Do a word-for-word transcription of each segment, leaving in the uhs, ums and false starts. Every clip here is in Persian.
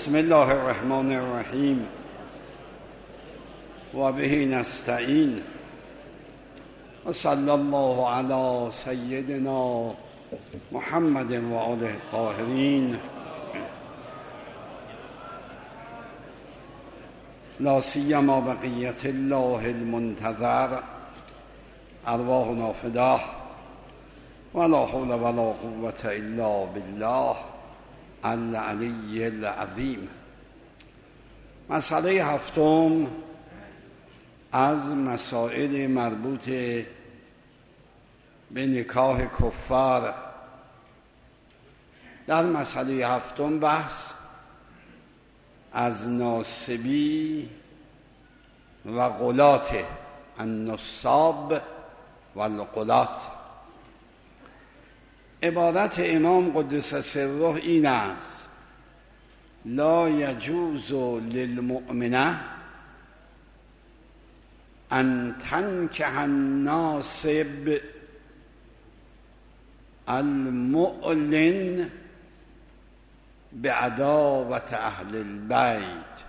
بسم الله الرحمن الرحیم و به نستعین و صلی الله علی سیدنا محمد و آله الطاهرین لا سیما بقیت الله المنتظر ارواحنا فداه ولا حول ولا قوة الا بالله العلی العظیم. مسئله هفتم از مسائل مربوط به نکاح کفار. در مسئله هفتم بحث از ناسبی و غلات، النصاب و الغلات. عبارت امام قدس سره این است: لا یجوز للمؤمنه ان تنکح الناصب المعلن بعداوة اهل البیت.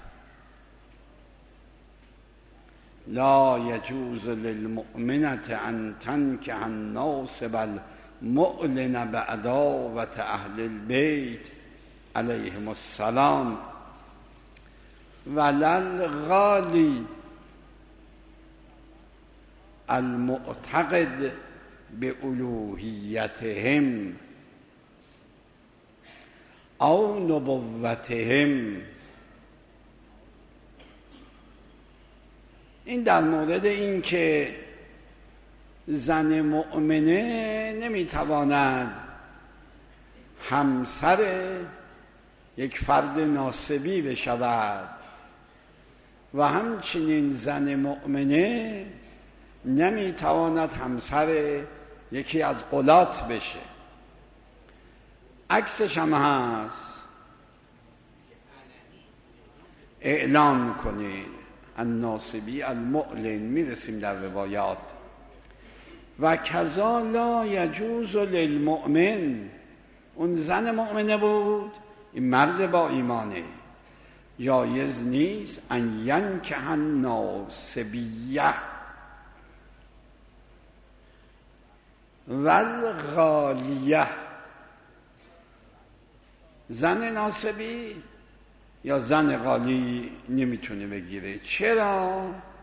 لا یجوز للمؤمنة ان تنکح الناصب المعلن بعداوة اهل البیت علیهم السلام ولا الغالی المعتقد بألوهیتهم او نبوتهم. این در مورد این که زن مؤمنه نمیتواند همسر یک فرد ناسبی بشود و همچنین زن مؤمنه نمیتواند همسر یکی از غلات بشه. عکسش هم هست، اعلان کنید الناسبی المعلن، میرسیم در روایات. و کذا لا یجوز للمؤمن، اون زن مؤمنه بود، این مرد با ایمانه، جایز نیست ان ینکح الناسبیه والغالیه. زن ناسبی یا زن غالی نمیتونه بگیره. چرا؟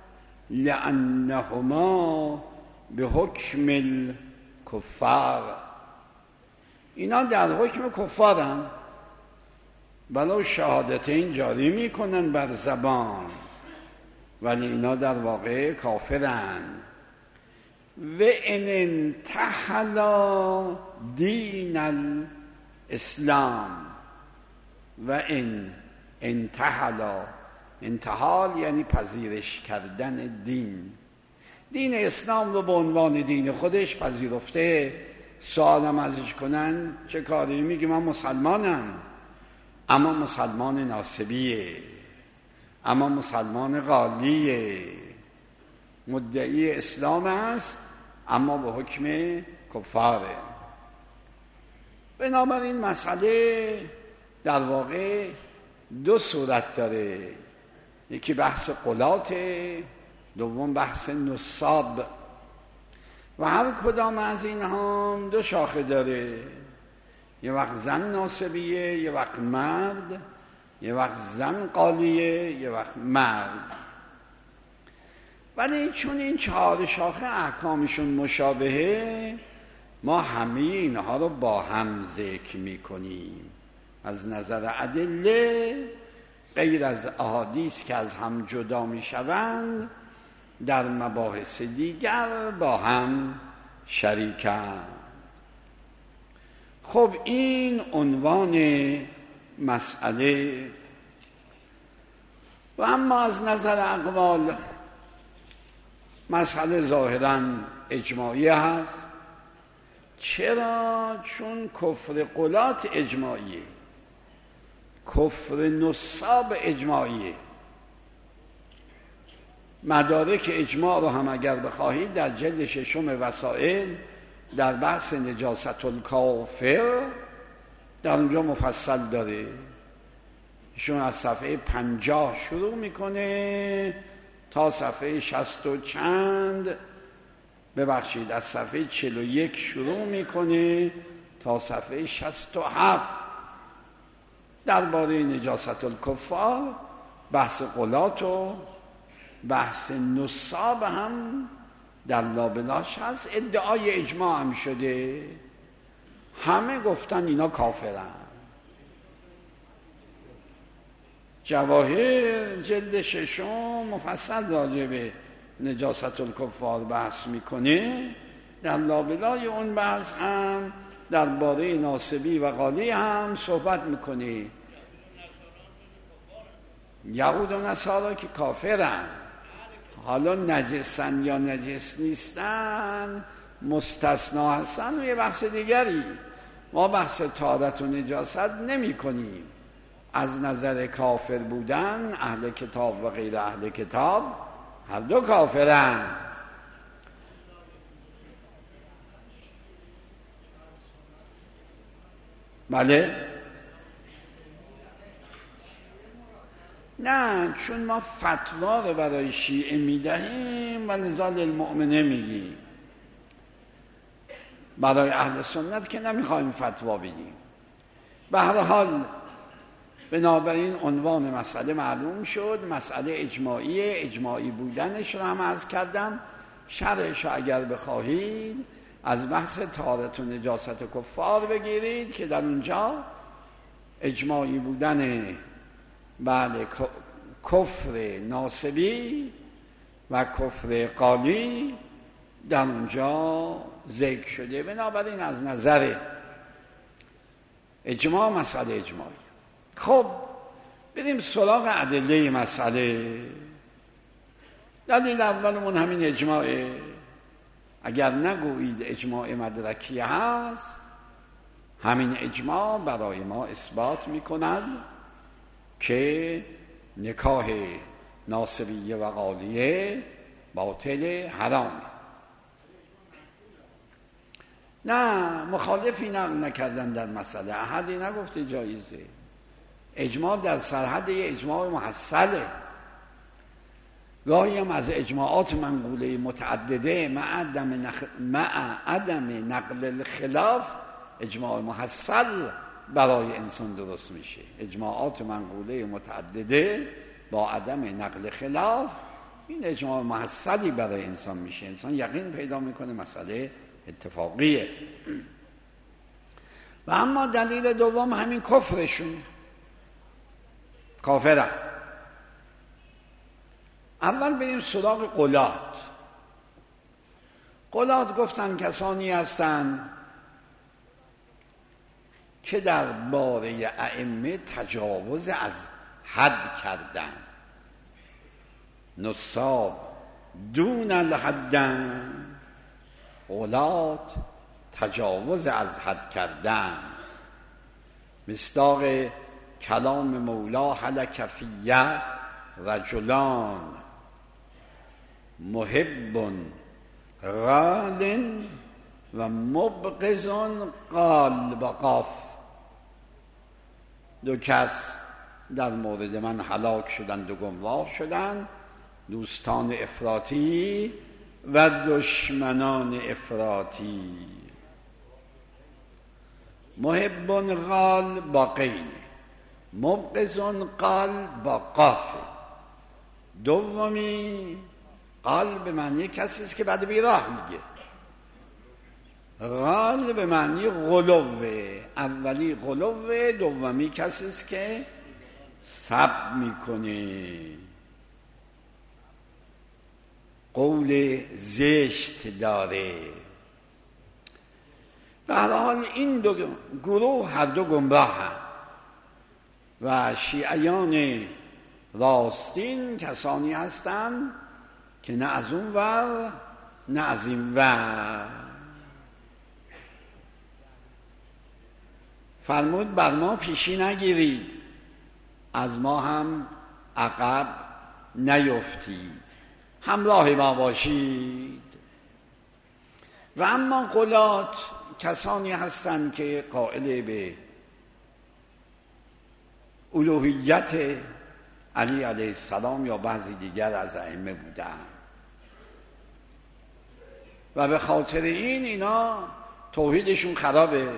لانهما به حکم الکفار، اینا در حکم کفارن، بلو شهادتین جاری میکنن بر زبان ولی اینا در واقع کافرن. و ان انتحلا دین الاسلام، و ان انتحلا، انتحال یعنی پذیرش کردن دین، دین اسلام رو به عنوان دین خودش پذیرفته. سوالم ازش کنن چه کاری؟ میگه من مسلمانم، اما مسلمان ناسبیه، اما مسلمان غالیه، مدعی اسلام است اما به حکم کفاره. بنابراین مسئله در واقع دو صورت داره، یکی بحث غلاته، دوم بحث نصاب. و هر کدام از این هم دو شاخه داره، یه وقت زن ناسبیه، یه وقت مرد، یه وقت زن قالیه، یه وقت مرد. ولی چون این چهار شاخه احکامشون مشابهه، ما همه اینها رو با هم ذکر میکنیم. از نظر ادله غیر از احادیث که از هم جدا میشوند، در مباحث دیگر با هم شریکند. خب این عنوان مسئله. و اما از نظر اقوال مسئله ظاهراً اجماعی هست. چرا؟ چون کفر غلات اجماعیه، کفر نصاب اجماعیه. مدارک اجماع رو هم اگر بخواهید در جلد ششم وسائل در بحث نجاست الکافر در اونجا مفصل داره. ایشون از صفحه پنجاه شروع میکنه تا صفحه شست و چند، ببخشید از صفحه چل و یک شروع میکنه تا صفحه شست و هفت درباره نجاست الکفار، بحث غلات و بحث نصاب هم در لابلاش هست. ادعای اجماع هم شده، همه گفتن اینا کافرن. جواهر جلد ششم مفصل راجع به نجاست الکفار بحث میکنه. در لابلای اون بحث هم درباره ناصبی و قالی هم صحبت میکنه. یهود و نصارا که کافرن، حالا نجسن یا نجس نیستن، مستثنا هستن و یه بحث دیگری. ما بحث طهارت و نجاست نمی کنیم. از نظر کافر بودن اهل کتاب و غیر اهل کتاب هر دو کافرن. بله؟ نه، چون ما فتوا رو برای شیعه میدهیم و لذا للمؤمنه میگیم. برای اهل سنت که نمیخوایم فتوا بدیم. به هر حال بنابراین عنوان مسئله معلوم شد. مسئله اجماعی، اجماعی بودنش رو هم عرض کردم. شرحش رو اگر بخواهید از بحث طهارت و نجاست کفار بگیرید که در اونجا اجماعی بودن بله کفر ناصبی و کفر قالی در اونجا ذکر شده. بنابراین از نظر اجماع مسئله اجماعی. خب بریم سراغ ادله مسئله. دلیل اولمون همین اجماعه. اگر نگویید اجماع مدرکی هست، همین اجماع برای ما اثبات میکند که نکاح ناصبیه و قالیه باطل، حرامه. نه، مخالفی نکردن در مسئله، احدی نگفته جایزه. اجماع در سرحد یه اجماع محصله. گاهی هم از اجماعات منقوله متعدده مع عدم نخ... مع عدم نقل الخلاف اجماع محصل برای انسان درست میشه. اجماعات منقوله متعدده با عدم نقل خلاف این اجماع محصلی برای انسان میشه. انسان یقین پیدا میکنه مسئله اتفاقیه. و اما دلیل دوم همین کفرشون، کافرن. اول بریم سراغ غلات. غلات گفتن کسانی هستند که در باره ائمه تجاوز از حد کردن. نصاب دون الحدن، غلات تجاوز از حد کردن. مصداق کلام مولا هلک فیه رجلان محب غال و مبغض قال با قاف. دو کس در مورد من هلاک شدند و گمراه شدند، دوستان افراطی و دشمنان افراطی. محب قال با قین، مبغض قال با قاف. دومی قال به معنی کسی است که بعد بیراه میگه. قال به معنی غلوه. اولی غلوه، دومی کسی است که سب میکنه، قول زشت داره. به هر حال این دو گروه هر دو گمراه هم و شیعیان راستین کسانی هستند که نه از اون ور نه از این ور. فرمود بر ما پیشی نگیرید، از ما هم عقب نیفتید، همراه ما باشید. و اما غلات کسانی هستند که قائل به الوهیت علی علیه السلام یا بعضی دیگر از ائمه بودن و به خاطر این اینا توحیدشون خرابه.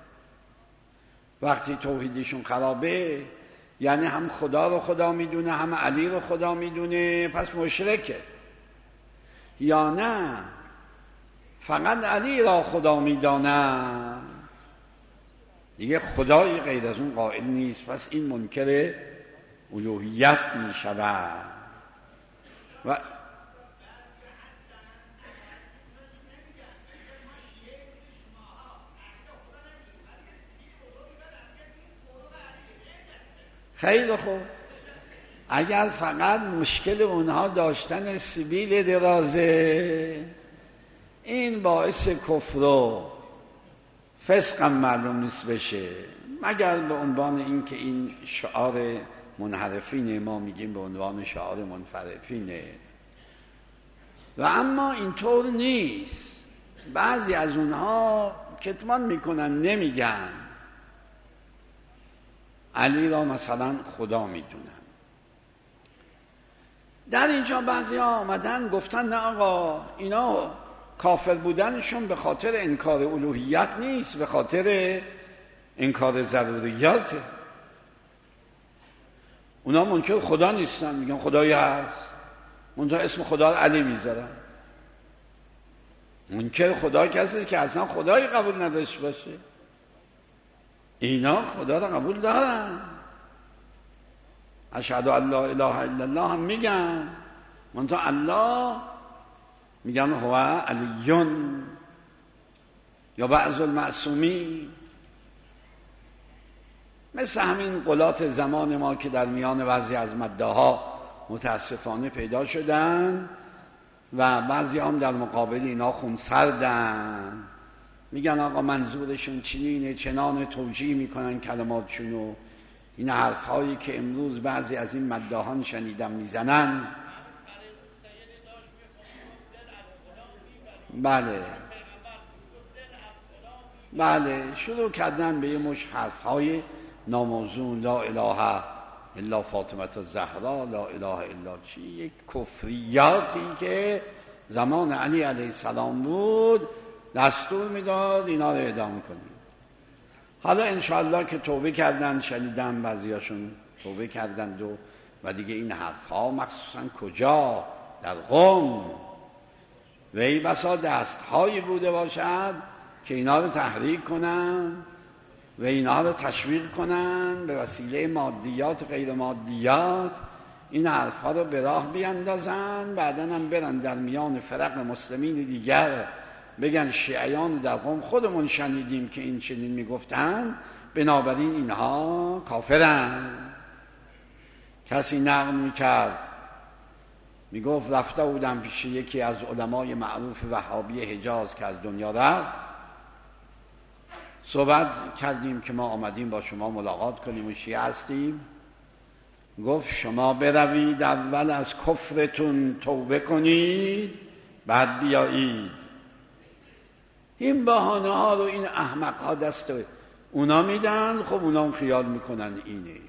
وقتی توحیدشون خرابه یعنی هم خدا رو خدا میدونه هم علی رو خدا میدونه، پس مشرکه. یا نه فقط علی را خدا میداند، دیگه خدایی غیر از اون قائل نیست، پس این منکر الوهیت میشود. و خیلی خوب، اگر فقط مشکل اونها داشتن سبیل درازه، این باعث کفر و فسق هم معلوم نیست بشه، مگر به عنوان این که این شعار منحرفینه، ما میگیم به عنوان شعار منحرفینه. و اما اینطور نیست، بعضی از اونها کتمان میکنن، نمیگن علی را مثلا خدا میدونن. در اینجا بعضی ها آمدن گفتن نه آقا، اینا کافر بودنشون به خاطر انکار الوهیت نیست، به خاطر انکار ضروریاته. اونا منکر خدا نیستن، میگن خدایی هست، منتها اسم خدا رو علی میذارن. منکر خدا کسی که اصلا خدایی قبول نداشته باشه. اینا خدا رو قبول دارن، اشهد ان لا اله الا الله هم میگن، منتها الله میگن هو علیون یا بعض المعصومین. مثل همین قولات زمان ما که در میان بعضی از مدعاها متاسفانه پیدا شدن و بعضی هم در مقابل اینا خونسردن، میگن آقا منظورشون چنینه، چنان توجیه میکنن کلماتشونو. این حرف هایی که امروز بعضی از این مداحان شنیدم میزنن، بله بله شروع کردن به یه مش حرف های ناموزون، لا اله الا فاطمه الزهرا، لا اله الا چی، یک کفریاتی که زمان علی علیه السلام بود دستور میداد اینا رو اعدام کنیم. حالا انشاءالله که توبه کردن، شنیدم بعضیاشون توبه کردند و و دیگه این حرف ها مخصوصا کجا در قم و ای بسا دست هایی بوده باشد که اینا رو تحریک کنن و اینا رو تشویق کنن به وسیله مادیات و غیر مادیات، این حرف ها رو به راه بیاندازن، بعداً هم برن در میان فرق مسلمین دیگر بگن شیعیان در قم خودمون شنیدیم که این چنین میگفتن، بنابراین اینها کافرن. کسی نقل میکرد، میگفت رفته بودم پیش یکی از علمای معروف وهابی حجاز که از دنیا رفت، صحبت کردیم که ما آمدیم با شما ملاقات کنیم و شیعه هستیم. گفت شما بروید اول از کفرتون توبه کنید بعد بیایید. این بهانه ها رو این احمق ها دست اونا میدن، خب اونا هم خیال میکنن اینه،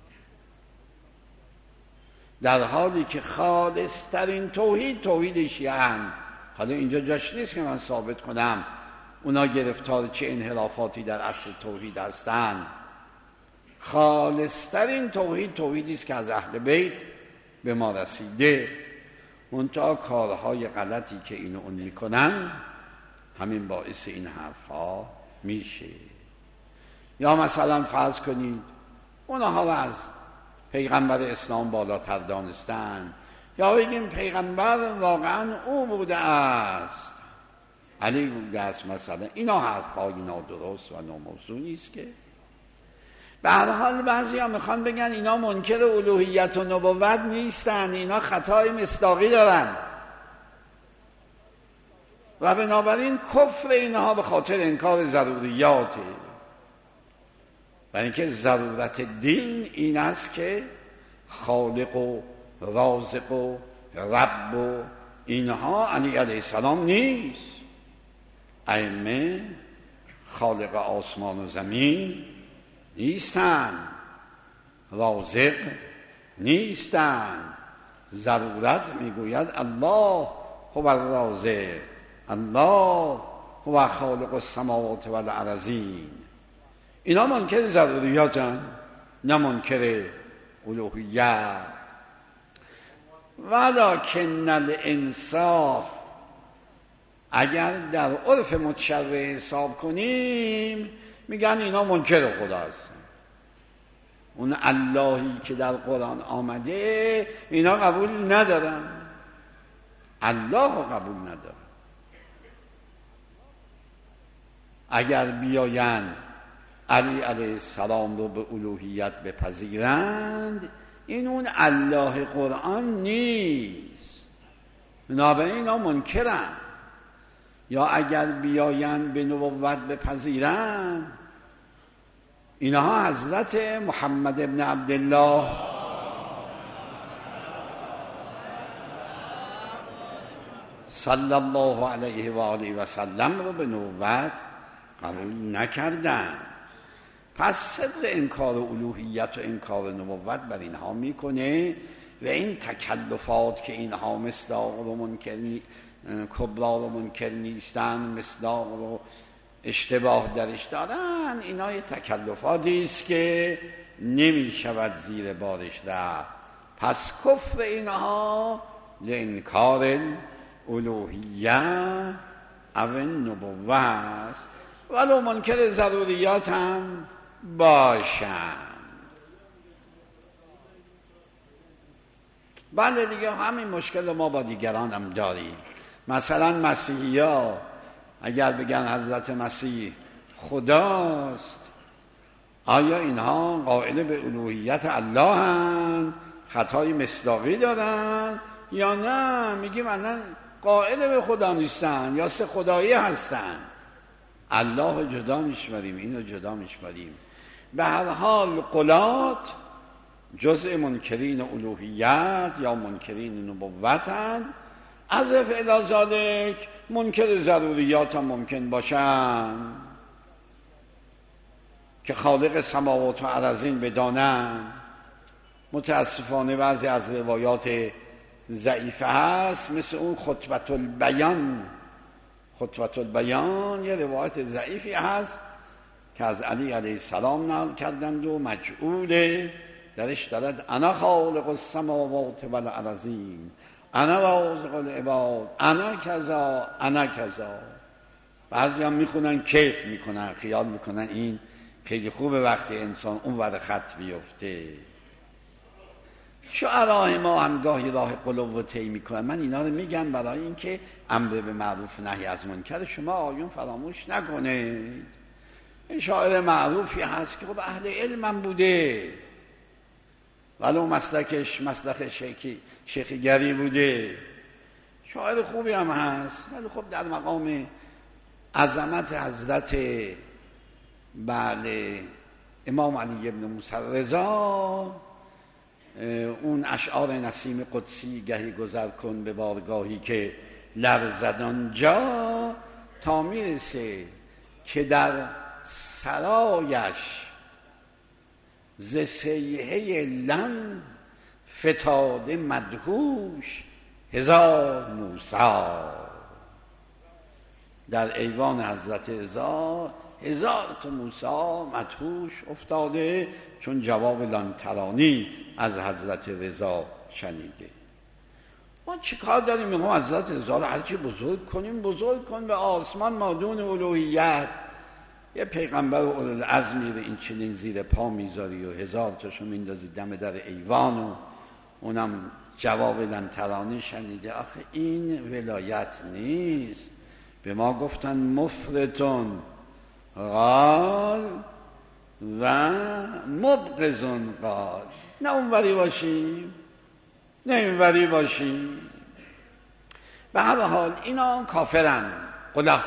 در حالی که خالص ترین توحید توحید شیعه هم. حالا اینجا جاش نیست که من ثابت کنم اونا گرفتار چه انحرافاتی در اصل توحید هستن. خالص ترین توحید توحیدی است که از اهل بیت به ما رسیده، منتها کارهای غلطی که اینو اون میکنن همین باعث این حرف ها میشه. یا مثلا فرض کنید اونها را از پیغمبر اسلام بالاتر دانستن، یا بگیم پیغمبر واقعا او بوده است، علی بوده است مثلا. اینا حرف های نادرست و ناموزونی است که به هر حال بعضی ها میخوان بگن اینا منکر الوهیت و نبوت نیستن، اینا خطای مصداقی دارن و بنابراین کفر اینها به خاطر انکار ضروریاته. و اینکه ضرورت دین این است که خالق و رازق و رب و اینها علی علیه السلام نیست. ائمه خالق آسمان و زمین نیستن، رازق نیستند. ضرورت میگوید الله هو الرازق، الله هو خالق السماوات و الارضین. اینا منکر ضروریاتن، نه منکر الوهیت. ولکن الانصاف، اگر در عرف متشرع حساب کنیم میگن اینا منکر خدا هستن. اون اللهی که در قرآن آمده اینا قبول ندارن، الله رو قبول ندارن. اگر بیاین علی علیه السلام رو به الوهیت بپذیرند، این اون الله قرآن نیست، بنابراین اینا منکرن. یا اگر بیاین به نبوت بپذیرند، اینها حضرت محمد ابن عبدالله صلی الله علیه و آله و سلم رو به نبوت قبول نکردن. پس صدق انکار الوهیت و انکار نبوت بر اینها میکنه و این تکلفات که اینها مصداق رو منکر نی... کبرا رو منکر نیستن، مصداق رو اشتباه درش دارن، اینا یه تکلفاتی است که نمی شود زیر بارش رفت. پس کفر اینها لانکار الوهیت او نبوت، ولو منکر ضروریات هم باشن. بله دیگه همین مشکل ما با دیگران هم داریم. مثلا مسیحی ها اگر بگن حضرت مسیح خداست، آیا اینها قائل به الوهیت الله هستند، خطای مصداقی دارن یا نه؟ میگیم من قائل به خدا نیستن یا سه خدایی هستن. الله جدا میشماریم، اینو جدا میشماریم. به هر حال قلات جزء منکرین الوهیت یا منکرین نبوتند. از فعل ذالک منکر ضروریات هم ممکن باشن که خالق سماوات و ارضین بدانن. متاسفانه بعضی از روایات ضعیفه هست، مثل اون خطبة البیان. خطبة البیان یه روایت ضعیفی هست که از علی علیه السلام نقل کردند و مجعوله، درش دارد انا خالق السماوات و الارضین، انا رازق العباد، انا کذا انا کذا. بعضی هم میخونن کیف میکنن، خیال میکنن این خیلی خوبه وقتی انسان اون ور خط بیفته. شعرای ما هم گاهی راه قلوب رو طی میکنن. من اینا رو میگم برای اینکه امر به معروف نهی از منکر شما آیون فراموش نکنه. این شاعر معروفی هست که خب اهل علم هم بوده، ولو مسلکش مسلک شیخی شیخیگری بوده، شاعر خوبی هم هست، ولی خب در مقام عظمت حضرت بله امام علی ابن موسی رضا، اون اشعار نسیم قدسی گهی گذر کن به بارگاهی که لرزد آنجا، تا میرسه که در سرایش ز سیحه لن فتاده مدهوش هزار موسی. در ایوان حضرت رضا هزار تا موسی مدهوش افتاده، چون جواب لن ترانی از حضرت رضا شنیده. ما چی کار داریم؟ میگم حضرت رضا رو هرچی بزرگ کنیم بزرگ کن به آسمان مادون الوهیت. یه پیغمبر و اولوالعزمی رو این چنین زیر پا میذاری و هزار تاشو میندازی دم در ایوان و اونم جواب لن ترانی شنیده. آخه این ولایت نیست. به ما گفتن مفرطون قال و مبغضون قال، نه اونوری باشیم نه اینوری باشیم. به هر حال اینا کافرن، قلات.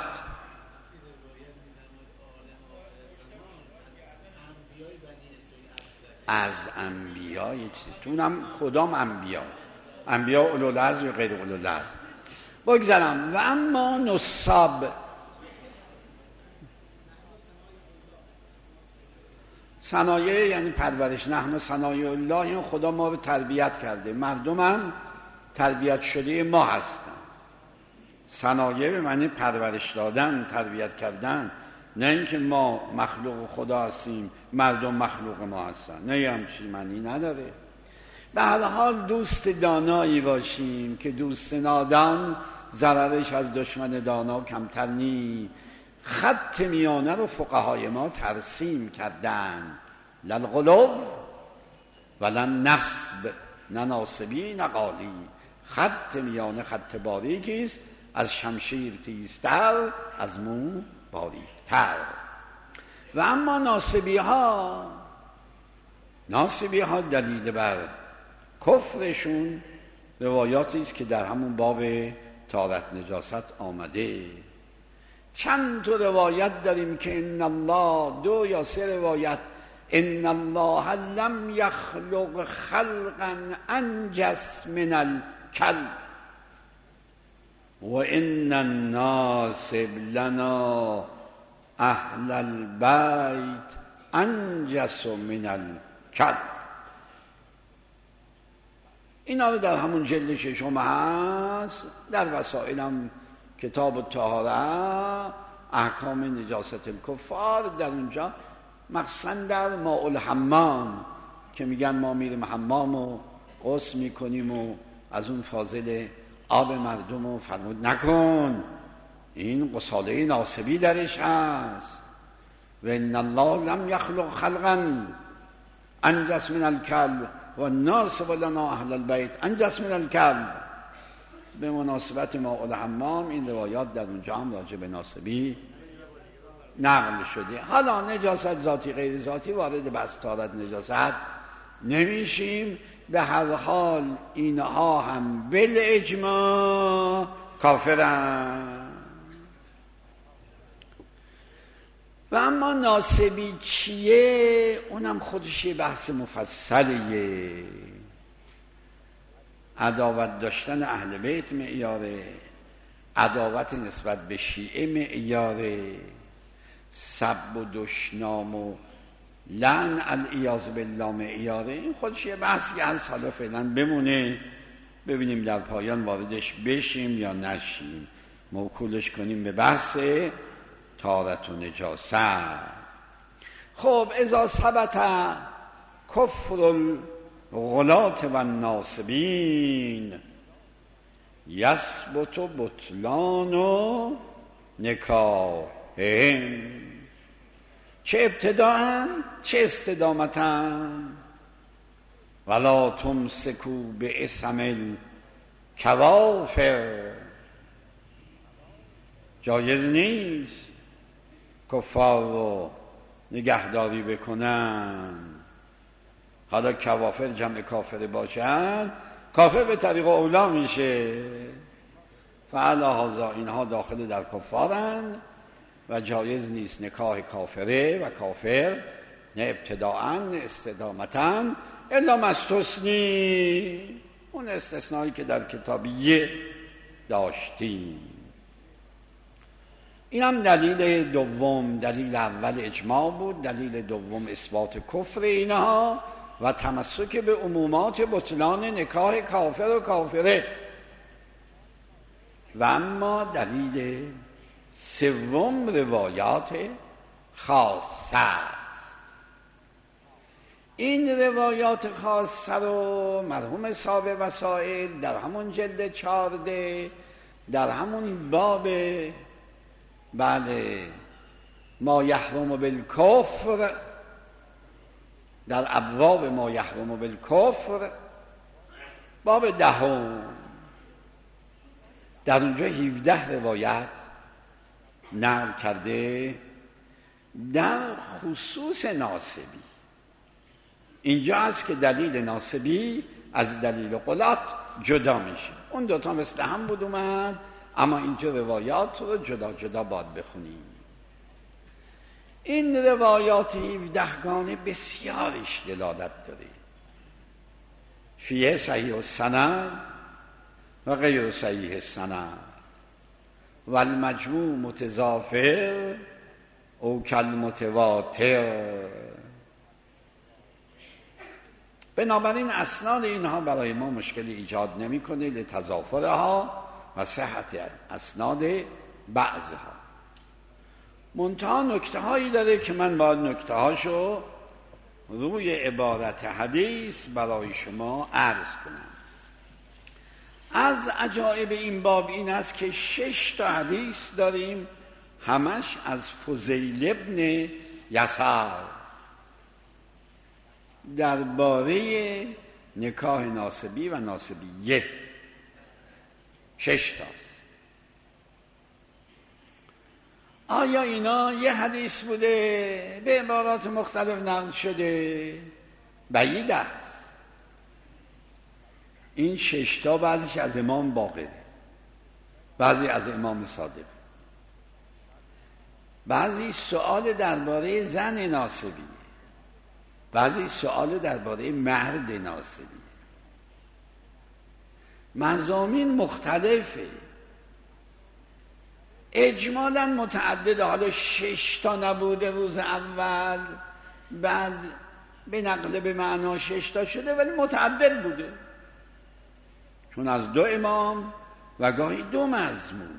از انبیا یه چیزی تونم کدام انبیا؟ انبیا اولوالعزم یا غیر اولوالعزم؟ بگذارم. و اما نصاب صنایع یعنی پرورش. نحن صنایع الله، این خدا ما رو تربیت کرده، مردم هم تربیت شده ما هستن. صنایع به معنی پرورش دادن، تربیت کردن، نه اینکه ما مخلوق خدا هستیم مردم مخلوق ما هستن، نه همچین معنی نداره. به هر حال دوست دانایی باشیم که دوست نادان ضررش از دشمن دانا کمتر نی. خط میانه رو فقهای ما ترسیم کردن، للغلو ولن نصب، نه ناصبی نه قالی. خط میانه خط باریکی است، از شمشیر تیزتر، از مو باریکتر. و اما ناصبی ها ناصبی ها دلیل بر کفرشون روایاتی است که در همون باب طهارت نجاست آمده. چند تا روایت داریم که ان الله، دو یا سه روایت، ان الله لم یخلق خلقا انجس من الکلب و ان الناصب لنا اهل البیت انجس من الکلب. اینا رو در همون جلد ششم هست، در وسائلم کتاب الطهاره احکام نجاست الکفار، در اونجا مخصوصا در ماء الحمام که میگن ما میریم حمام و غسل میکنیم و از اون فاضل آب مردم رو فرمود نکن، این غساله ناصبی درش هست. و ان الله لم یخلق خلقا انجس من الکلب و الناصب لنا اهل البیت انجس من الکلب. به مناسبت ماء الحمام این روایات در اونجا هم راجع به ناصبی نقل شده. حالا نجاست ذاتی غیر ذاتی وارد بحث طهارت نجاست نمیشیم. به هر حال اینها هم بالاجماع کافرن. و اما ناصبی چیه؟ اونم خودش یه بحث مفصلیه. عداوت داشتن اهل بیت معیاره، عداوت نسبت به شیعه معیاره، سب و دشنام و لعن العیاذ بالله معیاره. این خودش یه بحثی که از حالا فعلا بمونه، ببینیم در پایان واردش بشیم یا نشیم، موکولش کنیم به بحث طهارت و نجاست. خب اذا ثبت کفر الغلاة و الناصبین یثبت بطلان و نکاحهم. چه ابتداءً چه استدامتاً. ولا تمسکوا باسم الکوافر، جایز نیست کفار رو نگهداری بکنن. حالا کوافر جمع کافر باشن، کافر به طریق اولا میشه. فعلا هذا اینها داخل در کفارن و جایز نیست نکاح کافره و کافر، نه ابتداءً نه استدامتاً، الا مستثنی، اون استثنایی که در کتابیه داشتیم. این هم دلیل دوم. دلیل اول اجماع بود، دلیل دوم اثبات کفر اینها و تمسک به عمومات بطلان نکاح کافر و کافره. و اما دلیل سوم روایات خاصه است. این روایات خاصه رو مرحوم صاحب وسائل در همون جلد چارده در همون باب بله ما یحرم بالکفر، در ابواب ما یحرم بالکفر باب دهم، در اونجا هفده روایت نقل کرده در خصوص ناصبی. اینجا هست که دلیل ناصبی از دلیل غلات جدا میشه. اون دوتا مثل هم بود اومد، اما اینجا روایات رو جدا جدا باید بخونیم. این روایات هفدهگانه بسیارش دلالت داره. فیه صحیح السند و غیر صحیح السند و المجموع متضافر او کالمتواتر. بنابراین اسناد اینها برای ما مشکلی ایجاد نمی‌کنه لتضافرها و صحت اسناد بعضها. منتها نکته هایی داره که من باید نکته هاشو روی عبارت حدیث برای شما عرض کنم. از عجایب این باب این است که شش تا حدیث داریم، همش از فضیل ابن یسار درباره نکاح ناسبی و ناسبیه. شش تا. آیا اینا یه حدیث بوده به عبارات مختلف نقل شده؟ بعید است. این شش تا بعضیش از امام باقره، بعضی از امام صادق، بعضی سوال درباره زن ناسبی، بعضی سوال درباره مرد ناسبی. مضامین مختلفه، اجمالاً متعدد. حالا شش تا نبوده روز اول، بعد به نقل به معنا شش تا شده، ولی متعدد بوده، چون از دو امام و گاهی دو مضمونه.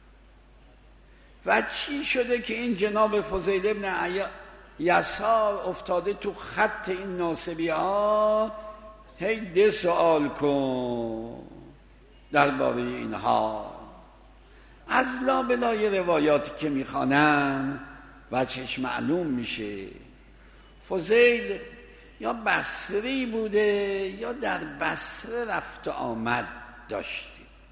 و چی شده که این جناب فضیل ابن یسار افتاده تو خط این ناسبی ها؟ هی ده سوال کن درباره اینها. از لابلای روایاتی که میخوانم وجهش معلوم میشه. فضیل یا بصری بوده یا در بصره رفت و آمد داشته.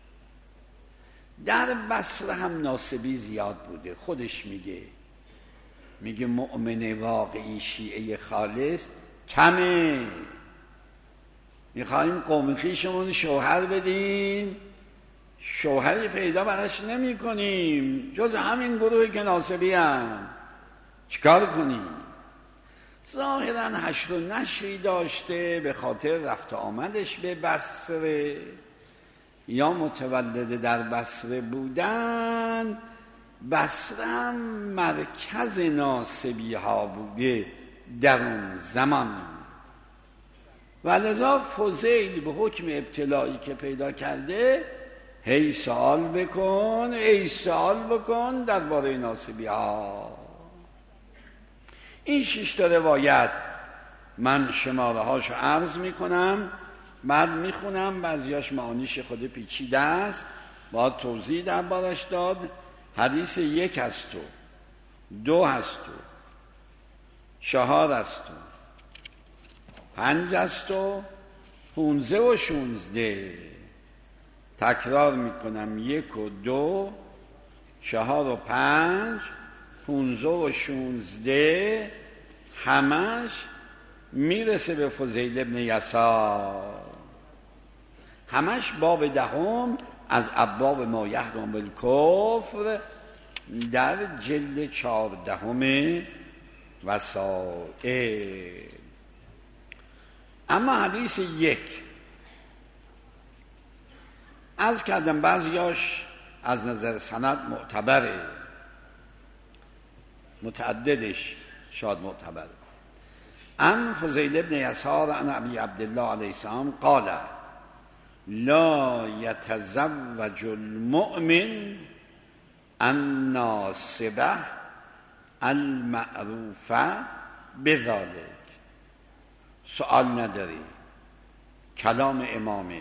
در بصره هم ناسبی زیاد بوده. خودش میگه میگه مؤمن واقعی شیعه خالص کمه، میخوایم قوم خویشمون شوهر بدیم، شوهری پیدا براش نمی کنیم جز همین گروهی که ناسبی هم. چیکار کنیم؟ ظاهراً حشر و نشری داشته به خاطر رفت آمدش به بصره، یا متولد در بصره بودن. بصره هم مرکز ناسبی ها بوده در اون زمان، و لذا فضیل به حکم ابتلایی که پیدا کرده هی سوال بکن هی سوال بکن درباره ناسبی ها. این شش تا روایت من شماره هاشو عرض میکنم، بعد میخونم. بعضیاش معانیش خود پیچیده است، باید توضیح دربارش داد. حدیث یک هست و دو هست و چهار هست و پنج هست و پونزه و شونزده. تکرار میکنم: یک و دو، چهار و پنج، پونزه و شونزده، همش میرسه به فضیل ابن یسار. همش باب دهم از ابواب ما یحرم بالکفر در جلد چهاردهم وسائل. اما حدیث یک از کردم بعضیاش از نظر سند معتبره، متعددش شاید معتبره. عن فضیل ابن یسار عن ابی عبدالله علیه السلام قال: لا یتزوج المؤمن الناصبه المعروفه بذلك. سؤال نداری، کلام امامه.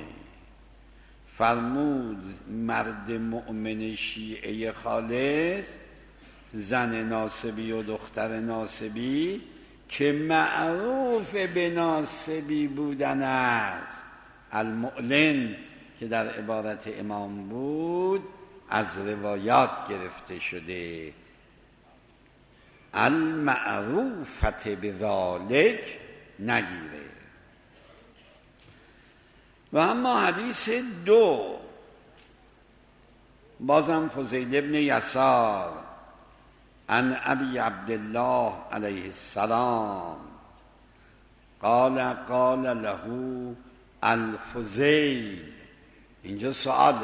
فرمود مرد مؤمن شیعه خالص زن ناسبی و دختر ناسبی که معروف به ناسبی بودن است، المعلن که در عبارت امام بود از روایات گرفته شده، المعروفت بذالک نگیره. و اما حدیث دو بازم فضیل ابن یسار عن ابی عبدالله علیه السلام قال قال له الفضیل. اینجا سؤال: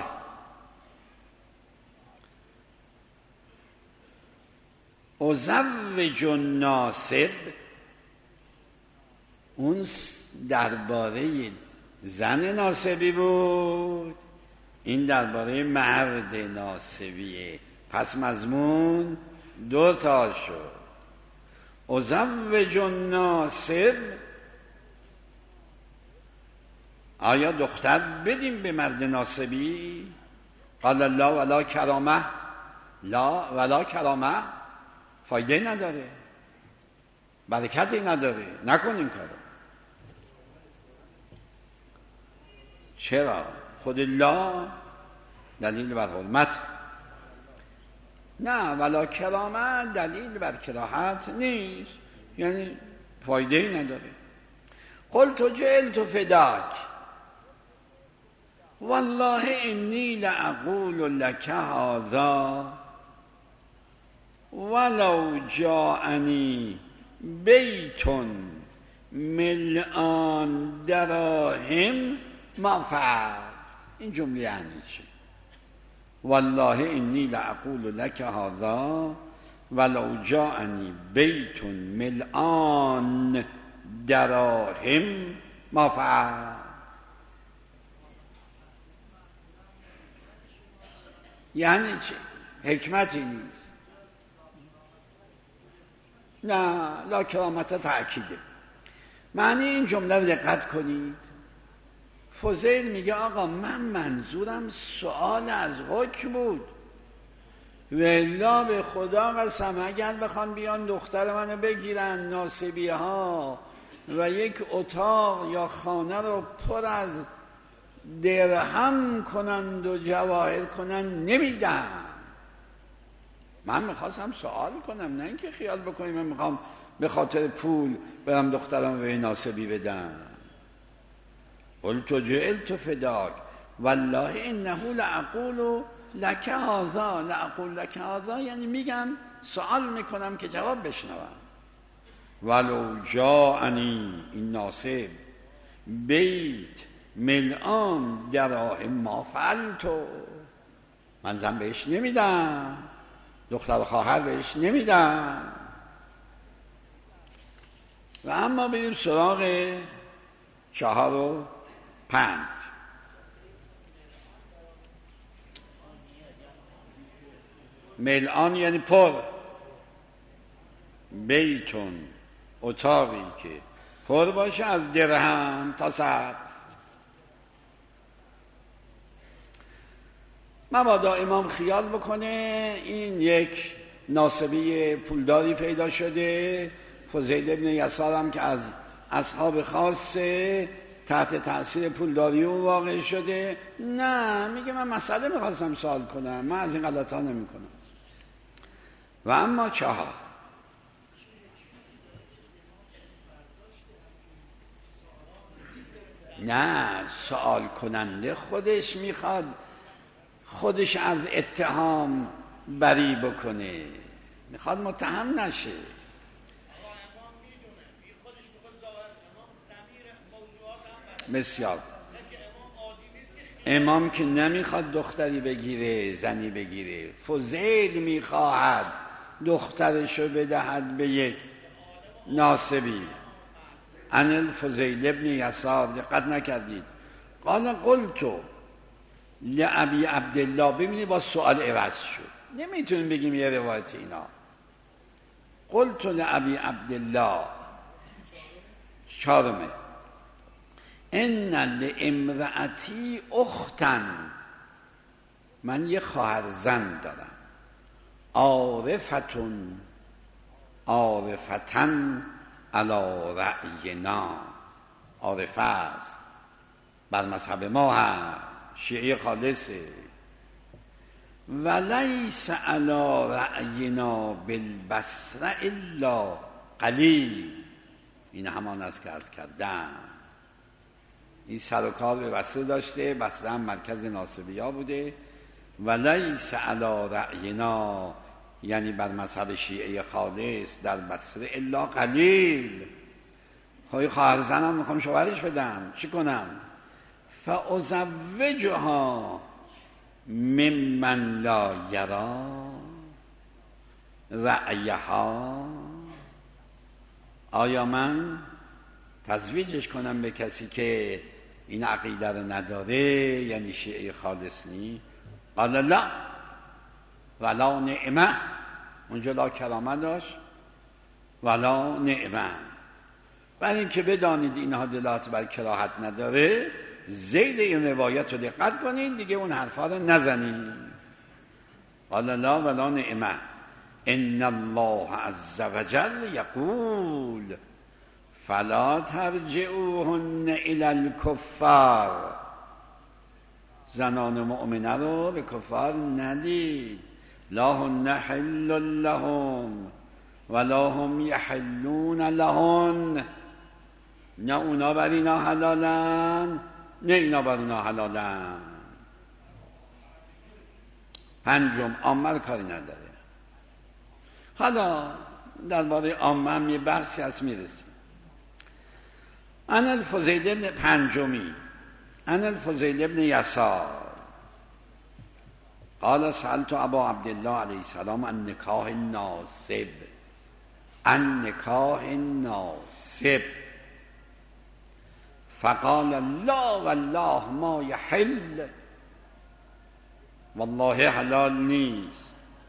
ازوج الناصب، اون درباره زن ناسبی بود، این درباره مرد ناسبیه. پس مضمون دو تا شد. ازوج الناسب، آیا دختر بدیم به مرد ناسبی؟ قال الله ولا کرامه، لا ولا کرامه، فایده نداره، برکتی نداره، نکن این کارو. چرا؟ خود الله دلیل بر حرمت، نه ولا کرامه دلیل بر کراهت نیست، یعنی فایده ای نداره. قلت جئلت فداک والله انی لاقول لك هذا ولو جاءنی بیت ملآن دراهم ما فعلت. این جمله یعنی چی؟ والله انی لاقول لك هذا ولو جاءنی بیت ملآن دراهم ما فعلت. یعنی چی؟ حکمتی نیست. نه، لا کرامت تأکیده. معنی این جمله رو دقت کنید. فضیل میگه آقا من منظورم سؤال از حکم بود، والله به خدا قسم اگر بخوان بیان دختر منو بگیرن ناسبی ها و یک اتاق یا خانه رو پر از درهم کنند و جواهر کنند نمیدم. من میخواستم سوال کنم، نه اینکه خیال بکنیم من میخوام به خاطر پول برم دخترم به ناسبی بدم. قلت جئلت فداک والله انه لاقول لك هذا، لاقول لك هذا یعنی میگم سوال میکنم که جواب بشنوم. ولو جاءنی این ناسب بیت ملآن دراهم ما فعلت، من زن بهش نمیدم، دختر خواهر بهش نمیدم. و اما بریم سراغ چهار و پنج. ملآن یعنی پر، بیتون اتاقی که پر باشه از درهم تا سقف. مبادا امام خیال بکنه این یک ناسبی پولداری پیدا شده، فضیل ابن یسار هم که از اصحاب خاصه تحت تأثیر پولداری او واقع شده. نه، میگه من مسئله میخواستم سوال کنم، من از این غلط ها نمی کنم. و اما چهار، نه، سوال کننده خودش میخواد خودش از اتهام بری بکنه، میخواد متهم نشه. بسیار امام که نمیخواد دختری بگیره، زنی بگیره، فضیل میخواهد دخترشو بدهد به یک ناسبی. ان الفضیل ابن یسار، دقت نکردید، قال قلتو لأبی عبدالله، ببینید با سؤال عوض شد، نمیتونیم بگیم یه روایت اینا. قلتو لأبی عبدالله، چهارمه، ان لامرأتی اختن، من یه خواهر زن دارم، عارفتون عارفتن علی رأینا، عارفه است، بر مذهب ما هست، شیعه خالصه. ولیس علی رأینا بالبصره الا قلیل، این همان است که عرض کردم. این سر و کار به بصره داشته، بصره هم مرکز ناسبیا بوده. ولیس علی رأینا یعنی بر مذهب شیعه خالص در بصره الا قلیل. خواهی خواهر زنم میخوام شوهرش بدم، چی کنم؟ فازوجها ممن لا یرا رأیها، آیا من تزویجش کنم به کسی که این عقیده رو نداره، یعنی شیعه خالص نی؟ قال لا ولا نعمه. اونجا لا کرامه داشت ولا نعمه. برای اینکه بدانید اینها دلالت بر کراهت نداره، ذیل این روایت رو دقت کنید دیگه، اون حرفا رو نزنید. قال لا ولا نعمه ان الله عز وجل یقول فلا ترجعوهن الی الکفار. زنان مؤمنه رو به کفار ندید. لا هن حل لهم ولا هم یحلون لهن. نه اونا بر اینا حلالن نه اینا بر اونا حلالن. پنجم، عامه کاری نداره. حالا درباره عامه هم یه بحثی هست میرسیم. انا الفضیل ابن پنجمی انا الفضیل ابن یسار قال سألت ابا عبدالله علیه السلام عن نکاح الناسب عن نکاح الناسب فقال لا والله ما یحل. والله حلال نیست.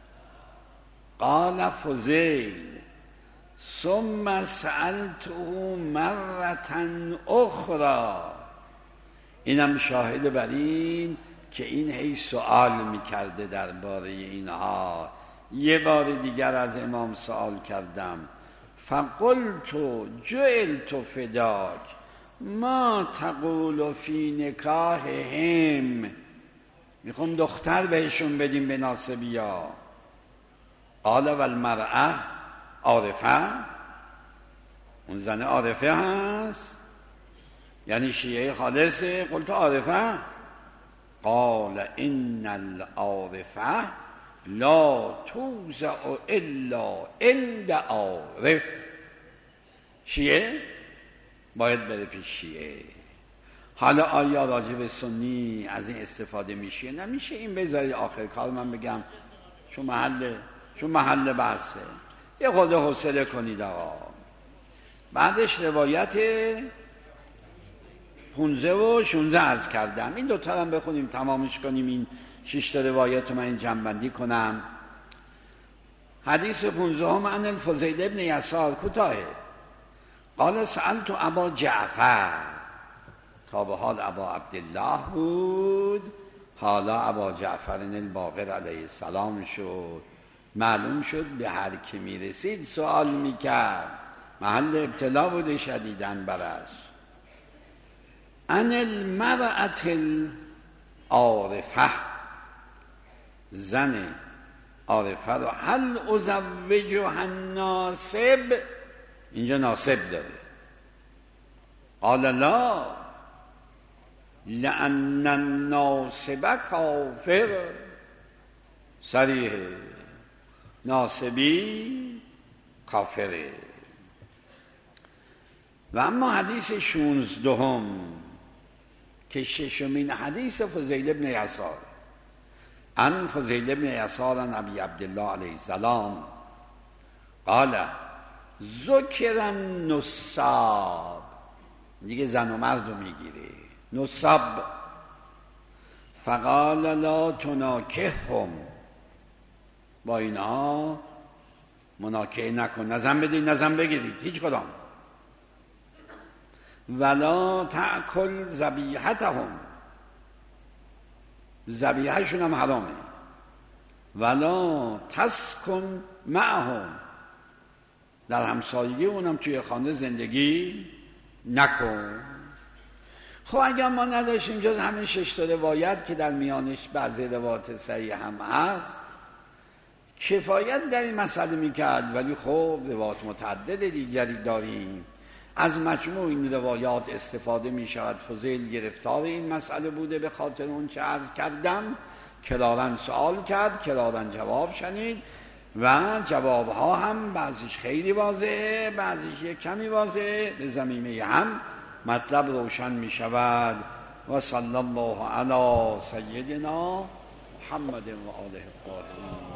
قال فضیل ثم سألته مرة اخرى. اینم شاهد بر این که این هی سوال میکرده درباره اینها. یه بار دیگر از امام سوال کردم. فقلت جعلت فداک ما تقول فی نکاحهم. میخوام دختر بهشون بدیم به ناسبیا. قال والمرأة عارفه. اون زن عارفه هست یعنی شیعه خالصه. قلت عارفه. قال ان العارفه لا توزع الا عند عارف. شیعه باید بره پیش شیعه. حالا آیا راجع به سنی از این استفاده میشه؟ نمیشه. این بذاری آخر کار من بگم، چون محل چون محل بحثه. یه خود حوصله کنید آقا. بعدش روایت پونزه و شونزه عرض کردم. این دوتا هم بخونیم تمامش کنیم. این شش تا روایت رو من این جمع‌بندی کنم. حدیث پونزه هم عن الفضیل ابن یسار کوتاهه. قال سألت ابا جعفر. تا به حال ابا عبدالله بود، حالا ابا جعفر الباقر علیه السلام شد. معلوم شد به هر که میرسید سوال میکرد. محل ابتلا بوده شدیدن برش. ان المرأة العارفه. زن عارفه رو هل ازوجها الناسب. اینجا ناسب داره. قال لا لأن الناسب کافر. صریحه. ناسبی کافره. و اما حدیث شونزدهم که ششمین حدیث فضیل ابن یسار عن فضیل ابن یسار عن ابی عبدالله علیه السلام قال ذکر النصاب. دیگه زن و مرد رو میگیره. نصاب. فقال لا تناکحهم. با اینها مناکحه نکن. نظم بدید نظم بگیرید. هیچ کدام. ولا تأکل ذبیحتهم. ذبیحهشون هم حرامه. ولا تسکن معهم. در همسایگی اونم توی خانه زندگی نکن. خب اگر ما نداشتیم جز همین شش تا روایت که در میانش بعضی روایات صحیح هم هست کفایت در این مسئله میکرد، ولی خب روایات متعدد دیگری داریم. از مجموع این روایات استفاده میشود. فضیل گرفتار این مسئله بوده به خاطر اون چه عرض کردم. کرارن سوال کرد، کرارن جواب شنید و جوابها هم بعضیش خیلی واضحه، بعضیش یک کمی واضحه. به زمینه هم مطلب روشن می شود. و صلی الله علی سیدنا محمد و آله الطاهرین.